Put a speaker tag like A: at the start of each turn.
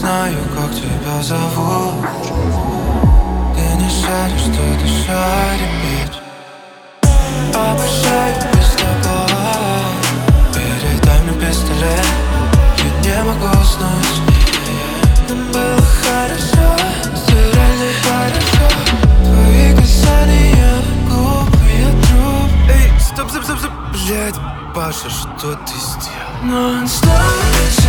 A: знаю, как тебя зовут. Ты не шаришь, что дышать, бить. Обожаю без тобой. Передай мне пистолет. Я не могу уснуть. Нам было хорошо, стиральный порошок. Твои касания, глупый труп. Эй, стоп, блядь, Паша, что ты сделал? Non-stop.